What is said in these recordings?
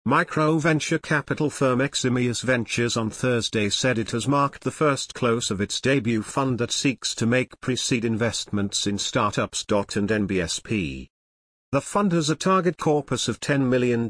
Micro-venture capital firm Eximius Ventures on Thursday said it has marked the first close of its debut fund that seeks to make pre-seed investments in startups. And NBSP. The fund has a target corpus of $10 million,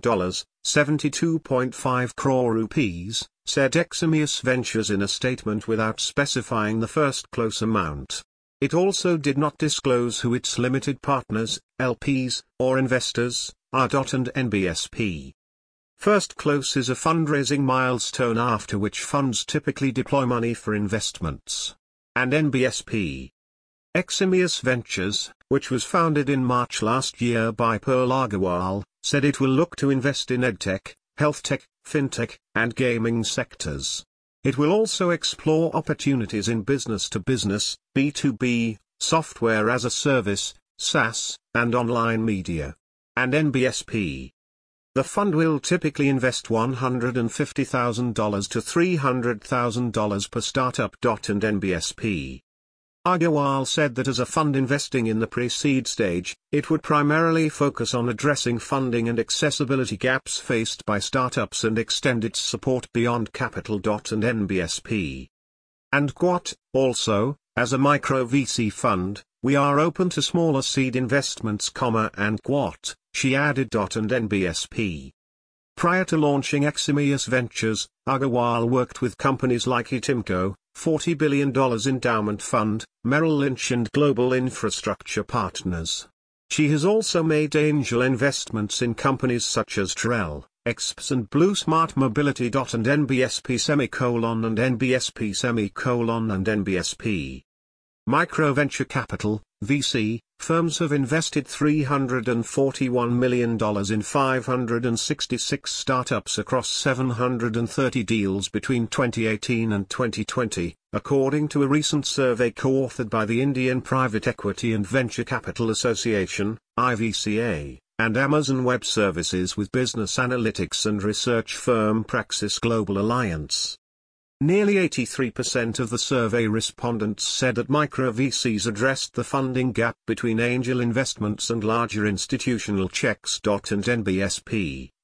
72.5 crore rupees, said Eximius Ventures in a statement without specifying the first close amount. It also did not disclose who its limited partners, LPs, or investors are. And NBSP. First close is a fundraising milestone after which funds typically deploy money for investments. And NBSP. Eximius Ventures, which was founded in March last year by Pearl Agarwal, said it will look to invest in edtech, healthtech, fintech, and gaming sectors. It will also explore opportunities in business-to-business, B2B, software as a service, SaaS, and online media. And NBSP. The fund will typically invest $150,000 to $300,000 per startup. And NBSP. Agarwal said that as a fund investing in the pre-seed stage, it would primarily focus on addressing funding and accessibility gaps faced by startups and extend its support beyond capital. And NBSP. And Quat, also, as a micro-VC fund, we are open to smaller seed investments, and Quat, she added. And NBSP. Prior to launching Eximius Ventures, Agarwal worked with companies like Etimco, $40 billion endowment fund, Merrill Lynch and Global Infrastructure Partners. She has also made angel investments in companies such as Trell, Exps and Blue Smart Mobility. And NBSP and NBSP and NBSP. Microventure capital, VC, firms have invested $341 million in 566 startups across 730 deals between 2018 and 2020, according to a recent survey co-authored by the Indian Private Equity and Venture Capital Association, IVCA, and Amazon Web Services with business analytics and research firm Praxis Global Alliance. Nearly 83% of the survey respondents said that micro-VCs addressed the funding gap between angel investments and larger institutional checks. And NBSP.